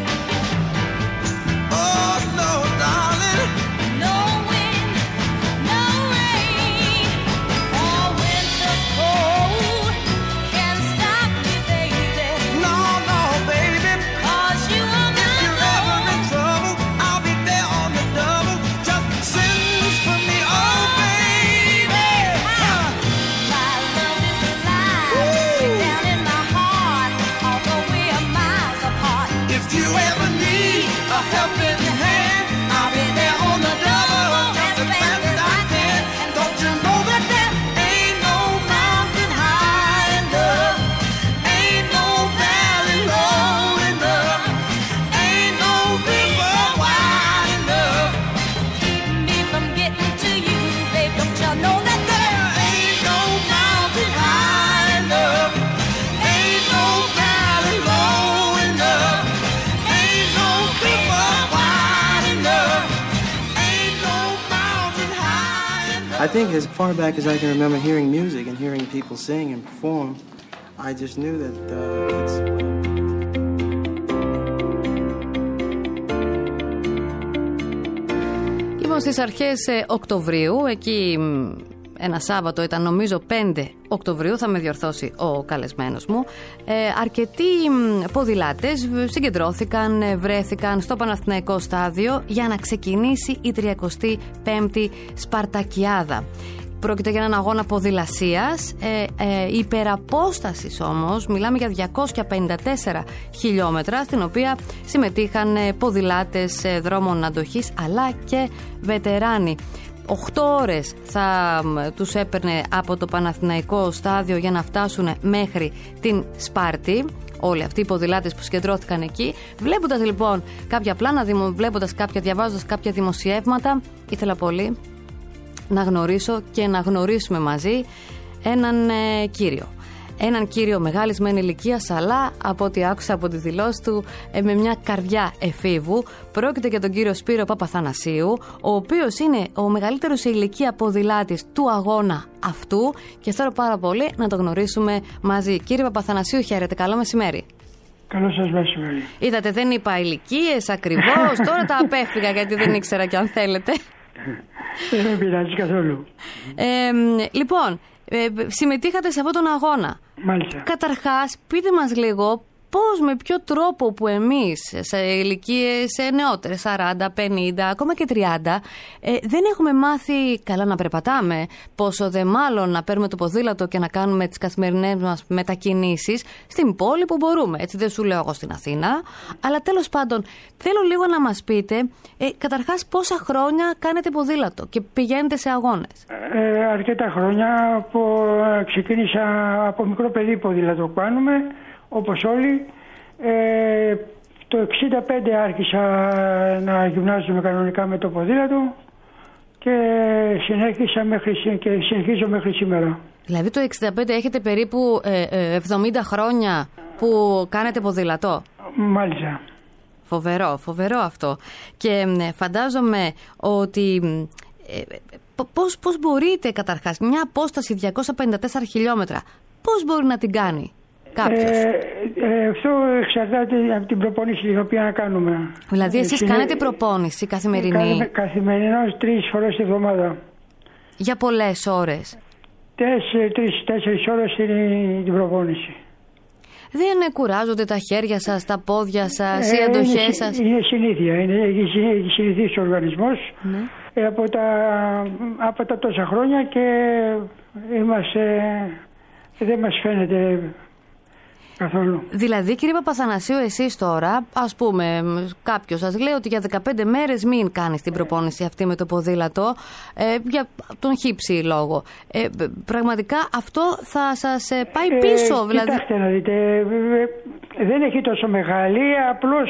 I think as far back as I can remember hearing music and hearing people sing and perform, I just knew that it's... Λοιπόν, στις αρχές Οκτωβρίου, εκεί ένα Σάββατο, ήταν νομίζω 5 Οκτωβρίου, θα με διορθώσει ο καλεσμένος μου. Αρκετοί ποδηλάτες συγκεντρώθηκαν, βρέθηκαν στο Παναθηναϊκό στάδιο για να ξεκινήσει η 35η Σπαρτακιάδα. Πρόκειται για έναν αγώνα ποδηλασίας, υπεραπόστασης όμως, μιλάμε για 254 χιλιόμετρα, στην οποία συμμετείχαν ποδηλάτες δρόμων αντοχής αλλά και βετεράνοι. 8 ώρες θα τους έπαιρνε από το Παναθηναϊκό στάδιο για να φτάσουν μέχρι την Σπάρτη. Όλοι αυτοί οι ποδηλάτες που συγκεντρώθηκαν εκεί. Βλέποντας λοιπόν κάποια πλάνα, διαβάζοντας κάποια δημοσιεύματα, ήθελα πολύ να γνωρίσω και να γνωρίσουμε μαζί έναν κύριο. Έναν κύριο μεγάλης μεν ηλικίας, αλλά από ό,τι άκουσα από τη δηλώση του, με μια καρδιά εφήβου. Πρόκειται για τον κύριο Σπύρο Παπαθανασίου, ο οποίος είναι ο μεγαλύτερος σε ηλικία ποδηλάτης του αγώνα αυτού και θέλω πάρα πολύ να το γνωρίσουμε μαζί. Κύριε Παπαθανασίου, χαίρετε, καλό μεσημέρι. Καλό σας μεσημέρι. Είδατε, δεν είπα ηλικίες ακριβώς, τώρα τα απέφυγα γιατί δεν ήξερα κι αν θέλετε. Δεν πειράζει καθόλου. Λοιπόν, συμμετείχατε σε αυτόν τον αγώνα. Μάλιστα. Καταρχάς, πείτε μας λίγο πώς, με ποιο τρόπο που εμείς σε ηλικίες νεότερες, 40, 50, ακόμα και 30, δεν έχουμε μάθει καλά να περπατάμε, πόσο δε μάλλον να παίρνουμε το ποδήλατο και να κάνουμε τις καθημερινές μας μετακινήσεις στην πόλη που μπορούμε. Έτσι δεν σου λέω εγώ στην Αθήνα, αλλά τέλος πάντων θέλω λίγο να μας πείτε καταρχάς πόσα χρόνια κάνετε ποδήλατο και πηγαίνετε σε αγώνες. Αρκετά χρόνια. Ξεκίνησα από μικρό παιδί ποδήλατο κάνουμε, όπως όλοι. Το 65 άρχισα να γυμνάζομαι κανονικά με το ποδήλατο και συνεχίζω μέχρι σήμερα. Δηλαδή το 65 έχετε περίπου 70 χρόνια που κάνετε ποδήλατο. Μάλιστα. Φοβερό αυτό. Και φαντάζομαι ότι πώς μπορείτε καταρχάς μια απόσταση 254 χιλιόμετρα, πώς μπορεί να την κάνει κάποιος? Αυτό εξαρτάται από την προπόνηση την οποία κάνουμε. Δηλαδή εσείς κάνετε προπόνηση καθημερινή? Καθημερινώς 3 φορές τη εβδομάδα. Για πολλές ώρες? 3-4 ώρες την προπόνηση. Δεν κουράζονται τα χέρια σας, τα πόδια σας, οι αντοχές σας? Είναι συνήθεια, έχει συνηθίσει ο οργανισμός. Ναι. Από τα τόσα χρόνια και δεν μας φαίνεται καθόλου. Δηλαδή, κύριε Παπαθανασίου, εσείς τώρα, ας πούμε, κάποιος σας λέει ότι για 15 μέρες μην κάνεις την προπόνηση αυτή με το ποδήλατο, για τον χύψη λόγο. Πραγματικά αυτό θα σας πάει πίσω. Δηλαδή... Κοιτάξτε να δείτε, δεν έχει τόσο μεγάλη, απλώς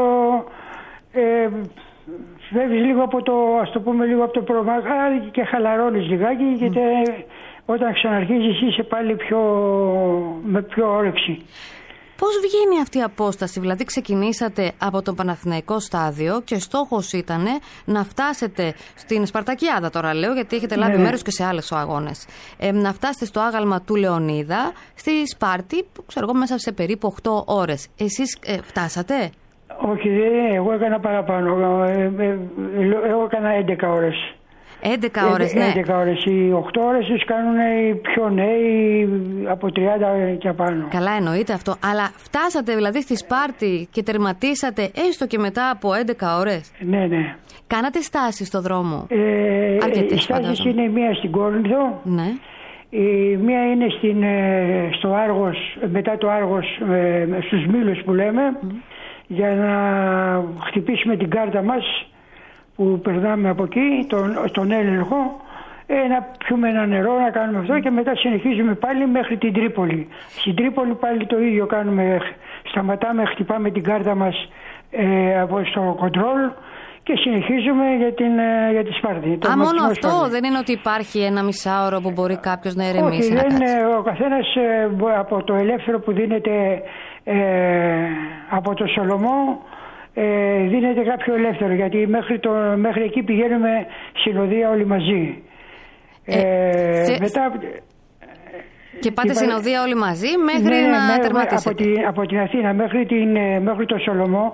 φεύγεις λίγο από το, ας το πούμε, λίγο από το προμαχάρι και χαλαρώνεις λιγάκι, γιατί όταν ξαναρχίζεις είσαι πάλι με πιο όρεξη. Πώς βγαίνει αυτή η απόσταση? Δηλαδή ξεκινήσατε από το Παναθηναϊκό στάδιο και στόχος ήταν να φτάσετε στην Σπαρτακιάδα, τώρα λέω γιατί έχετε λάβει μέρος και σε άλλες αγώνες, να φτάσετε στο άγαλμα του Λεωνίδα στη Σπάρτη, ξέρω εγώ, μέσα σε περίπου 8 ώρες. Εσείς φτάσατε? Όχι, εγώ έκανα παραπάνω. Εγώ έκανα 11 ώρες. 11 ώρες, ναι. 11 ώρες. Οι 8 ώρες τους κάνουν οι πιο νέοι από 30 και απάνω. Καλά, εννοείται αυτό. Αλλά φτάσατε δηλαδή στη Σπάρτη και τερματίσατε έστω και μετά από 11 ώρες. Ναι, ναι. Κάνατε στάσεις στο δρόμο? Οι στάσεις είναι μία στην Κόρινθο. Ναι. Η μία είναι στο Άργος, μετά το Άργος, στους Μήλους που λέμε, για να χτυπήσουμε την κάρτα μας που περνάμε από εκεί, τον έλεγχο, να πιούμε ένα νερό, να κάνουμε αυτό και μετά συνεχίζουμε πάλι μέχρι την Τρίπολη. Στην Τρίπολη πάλι το ίδιο κάνουμε, σταματάμε, χτυπάμε την κάρτα μας στο κοντρόλ και συνεχίζουμε για τη Σπάρτη. Μόνο αυτό Σπάρτη. Δεν είναι ότι υπάρχει ένα μισάωρο που μπορεί κάποιος να ηρεμήσει? Όχι, ο καθένας από το ελεύθερο που δίνεται από το Σολομό δίνεται κάποιο ελεύθερο, γιατί μέχρι εκεί πηγαίνουμε συνοδεία όλοι μαζί. Μετά... Και πάτε συνοδεία όλοι μαζί μέχρι να τερματίσετε? Από την Αθήνα μέχρι το Σολομό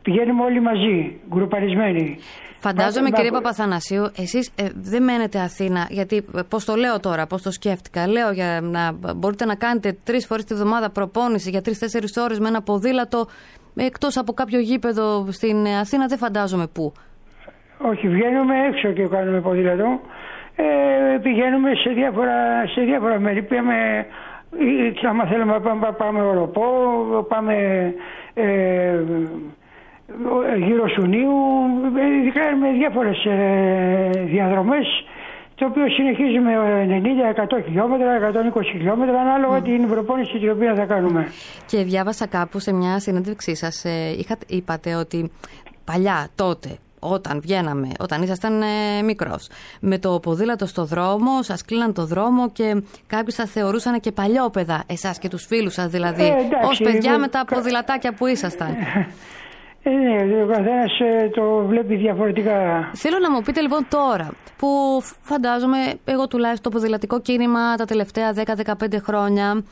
πηγαίνουμε όλοι μαζί, γκρουπαρισμένοι. Φαντάζομαι, κύριε Παπαθανασίου, εσείς δεν μένετε Αθήνα, γιατί πώς το λέω τώρα, πώς το σκέφτηκα. Λέω για να μπορείτε να κάνετε 3 φορές τη βδομάδα προπόνηση για 3-4 ώρες με ένα ποδήλατο, εκτός από κάποιο γήπεδο στην Αθήνα, δεν φαντάζομαι πού. Όχι, βγαίνουμε έξω και κάνουμε ποδήλατο. Πηγαίνουμε σε διάφορα μέρη. Πήγαμε, άμα θέλουμε πάμε Οροπό, πάμε γύρω Σουνίου, ειδικά με διάφορες διαδρομές, το οποίο συνεχίζουμε 90-100 χιλιόμετρα, 120 χιλιόμετρα, ανάλογα την προπόνηση την οποία θα κάνουμε. Και διάβασα κάπου σε μια συνέντευξή σας, είπατε ότι παλιά τότε, όταν βγαίναμε, όταν ήσασταν μικρός, με το ποδήλατο στο δρόμο, σας κλείναν το δρόμο και κάποιοι σας θεωρούσαν και παλιόπαιδα, εσάς και τους φίλους σας δηλαδή, ως παιδιά με τα ποδηλατάκια που ήσασταν. Ναι, ο καθένας το βλέπει διαφορετικά. Θέλω να μου πείτε λοιπόν τώρα, που φαντάζομαι εγώ τουλάχιστον το ποδηλατικό κίνημα τα τελευταία 10-15 χρόνια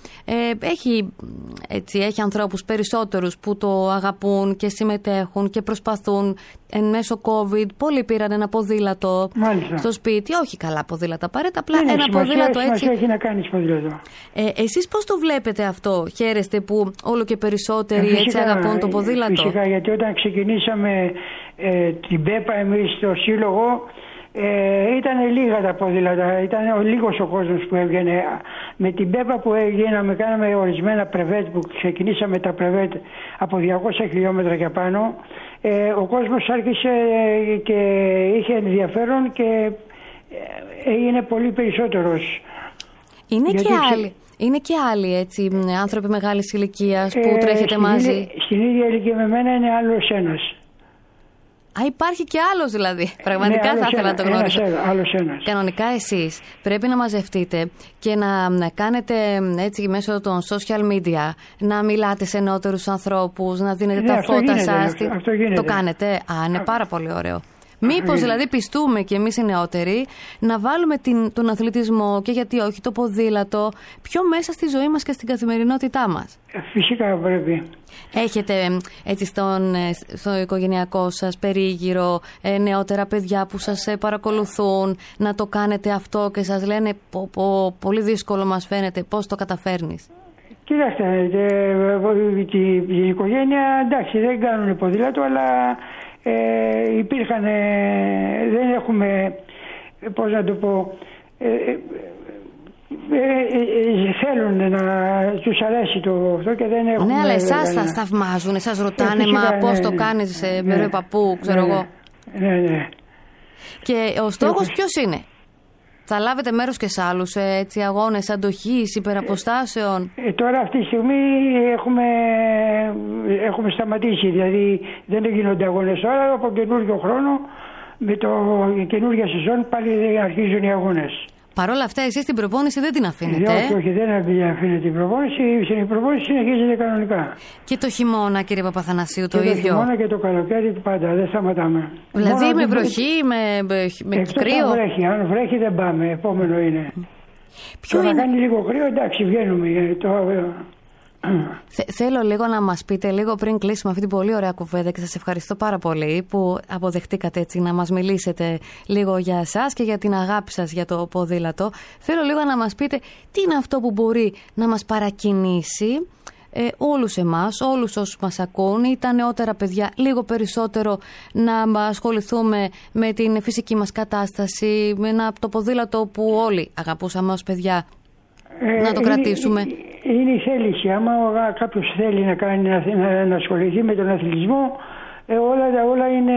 έχει ανθρώπους περισσότερους που το αγαπούν και συμμετέχουν και προσπαθούν. Εν μέσω COVID πολλοί πήραν ένα ποδήλατο στο σπίτι, όχι καλά ποδήλατα απαραίτητα, απλά ένα ποδήλατο έτσι. Έχει να κάνεις ποδήλατο. Εσείς πώς το βλέπετε αυτό, χαίρεστε που όλο και περισσότεροι έτσι αγαπούν το ποδήλατο? Φυσικά, γιατί όταν ξεκινήσαμε την ΠΕΠΑ εμείς στο σύλλογο, ήταν λίγα τα ποδήλατα, ήταν λίγος ο κόσμος που έβγαινε. Με την ΠΕΠΑ που κάναμε ορισμένα πρεβέτ, που ξεκινήσαμε τα πρεβέτ από 200 χιλιόμετρα και πάνω, ο κόσμος άρχισε και είχε ενδιαφέρον και έγινε πολύ περισσότερος. Είναι και άλλοι έτσι, άνθρωποι μεγάλης ηλικίας που τρέχετε μαζί. Στην ίδια ηλικία με μένα είναι άλλος ένας. Υπάρχει και άλλος δηλαδή. Πραγματικά θα ήθελα να το γνωρίσω. Άλλος ένας. Κανονικά εσείς πρέπει να μαζευτείτε και να κάνετε έτσι μέσω των social media, να μιλάτε σε νεότερους ανθρώπους, να δίνετε τα φώτα σας. Αυτό γίνεται. Το κάνετε? Είναι πάρα πολύ ωραίο. Μήπως δηλαδή πιστούμε και εμείς οι νεότεροι να βάλουμε τον αθλητισμό και γιατί όχι το ποδήλατο πιο μέσα στη ζωή μας και στην καθημερινότητά μας? Φυσικά πρέπει. Έχετε έτσι στο οικογενειακό σας περίγυρο νεότερα παιδιά που σας παρακολουθούν να το κάνετε αυτό και σας λένε πολύ δύσκολο μας φαίνεται, πώς το καταφέρνεις? Κοιτάξτε, την οικογένεια εντάξει δεν κάνουν ποδήλατο, αλλά υπήρχαν, δεν έχουμε, πώς να το πω, θέλουν να τους αρέσει το αυτό και δεν έχουμε. Ναι, αλλά εσάς σας θαυμάζουν, εσάς ρωτάνε μα πώς το κάνεις με ρε παππού, ξέρω εγώ. Ναι. Και ο στόχος ποιος είναι? Θα λάβετε μέρος και σε άλλους έτσι, αγώνες αντοχής, υπεραποστάσεων? Τώρα αυτή τη στιγμή έχουμε σταματήσει, δηλαδή δεν γίνονται αγώνες τώρα. Από καινούργιο χρόνο, με το καινούργια σεζόν πάλι αρχίζουν οι αγώνες. Παρ' όλα αυτά εσείς την προπόνηση δεν την αφήνετε? Όχι, δεν αφήνετε την προπόνηση. Η προπόνηση συνεχίζεται κανονικά. Και το χειμώνα, κύριε Παπαθανασίου, το ίδιο? Και το χειμώνα και το καλοκαίρι πάντα, δεν σταματάμε. Δηλαδή με βροχή, με κρύο? Αν βρέχει δεν πάμε, επόμενο είναι. Να κάνει λίγο κρύο, εντάξει, βγαίνουμε. Θέλω λίγο να μας πείτε, λίγο πριν κλείσουμε αυτή την πολύ ωραία κουβέντα, και σας ευχαριστώ πάρα πολύ που αποδεχτήκατε έτσι να μας μιλήσετε λίγο για εσάς και για την αγάπη σας για το ποδήλατο. Θέλω λίγο να μας πείτε τι είναι αυτό που μπορεί να μας παρακινήσει όλους εμάς, όλους όσους μας ακούν ή τα νεότερα παιδιά λίγο περισσότερο να ασχοληθούμε με την φυσική μας κατάσταση, με το ποδήλατο που όλοι αγαπούσαμε ως παιδιά, να το κρατήσουμε. Είναι η θέληση. Άμα κάποιος θέλει να ασχοληθεί με τον αθλητισμό, όλα είναι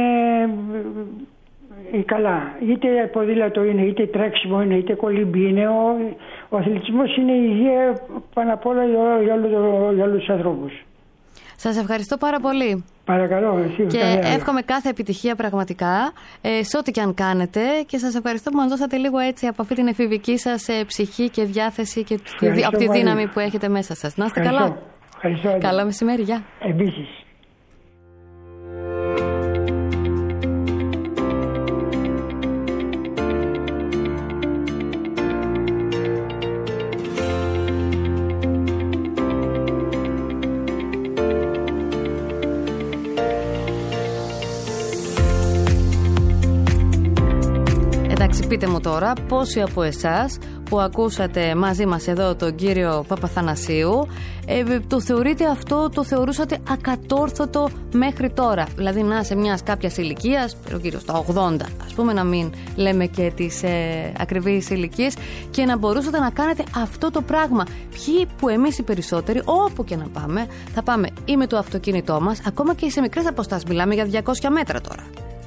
καλά. Είτε ποδήλατο είναι, είτε τρέξιμο είναι, είτε κολύμπι είναι. Ο αθλητισμός είναι η υγεία πάνω απ' όλα για όλους τους ανθρώπους. Σας ευχαριστώ πάρα πολύ. Παρακαλώ. Και εύχομαι κάθε επιτυχία πραγματικά σε ό,τι και αν κάνετε, και σας ευχαριστώ που μας δώσατε λίγο έτσι από αυτή την εφηβική σας ψυχή και διάθεση και από τη δύναμη που έχετε μέσα σας. Να είστε καλά. Ευχαριστώ. Καλό μεσημέρι. Γεια. Επίσης. Εντάξει, πείτε μου τώρα πόσοι από εσάς που ακούσατε μαζί μας εδώ τον κύριο Παπαθανασίου το θεωρείτε αυτό, το θεωρούσατε ακατόρθωτο μέχρι τώρα? Δηλαδή να είσαι μιας κάποιας ηλικίας, γύρω στα 80 ας πούμε, να μην λέμε και τις ακριβείς ηλικίες, και να μπορούσατε να κάνετε αυτό το πράγμα. Ποιοι που εμείς οι περισσότεροι, όπου και να πάμε, θα πάμε ή με το αυτοκίνητό μας, ακόμα και σε μικρές αποστάσεις, μιλάμε για 200 μέτρα τώρα.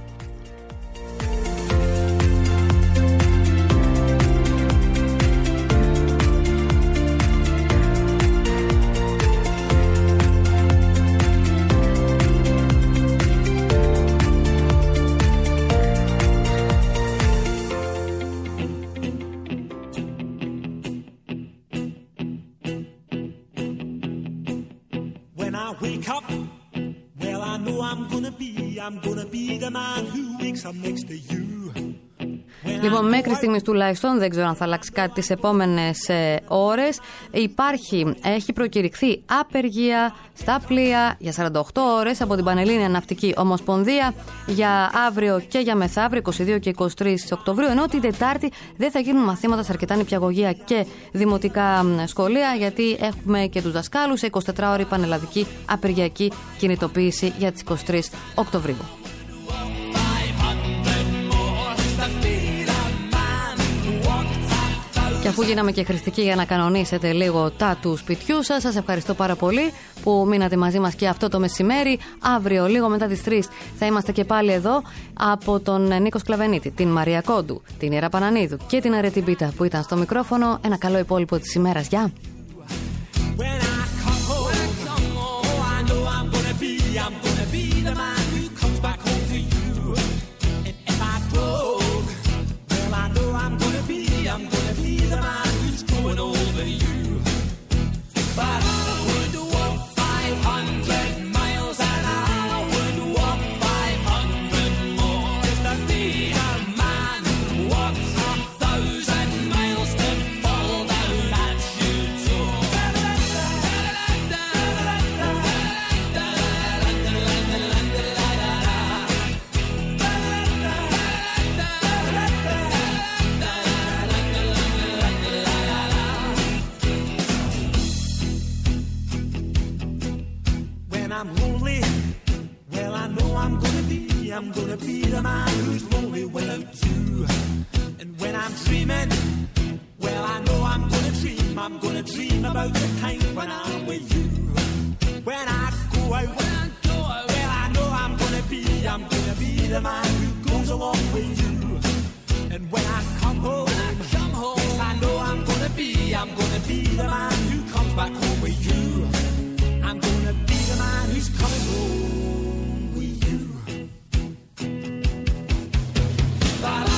Λοιπόν, μέχρι στιγμής τουλάχιστον, δεν ξέρω αν θα αλλάξει κάτι τις επόμενες ώρες. Έχει προκηρυχθεί απεργία στα πλοία για 48 ώρες από την Πανελλήνια Ναυτική Ομοσπονδία για αύριο και για μεθαύριο, 22 και 23 Οκτωβρίου, ενώ την Τετάρτη δεν θα γίνουν μαθήματα σε αρκετά νηπιαγωγεία και δημοτικά σχολεία, γιατί έχουμε και τους δασκάλους σε 24ωρη πανελλαδική απεργιακή κινητοποίηση για τις 23 Οκτωβρίου. Και αφού γίναμε και χρηστικοί για να κανονίσετε λίγο τα του σπιτιού σας, σας ευχαριστώ πάρα πολύ που μείνατε μαζί μας και αυτό το μεσημέρι. Αύριο, λίγο μετά τις 3, θα είμαστε και πάλι εδώ από τον Νίκο Σκλαβενίτη, την Μαρία Κόντου, την Ιερά Πανανίδου και την Αρέτη Μπίτα που ήταν στο μικρόφωνο. Ένα καλό υπόλοιπο της ημέρας. Γεια! The man who's going over you, but I would walk 500 miles and I would walk 500 more just to be a man who walks 1,000 miles to fall down that shoe toe. I'm lonely, well I know I'm gonna be the man who's lonely without you. And when I'm dreaming, well I know I'm gonna dream about the time when I'm with you. When I go out, well I know I'm gonna be the man who goes along with you. And when I come home, yes I know I'm gonna be the man who comes back home with you. I'm gonna be the man who's coming home with you. But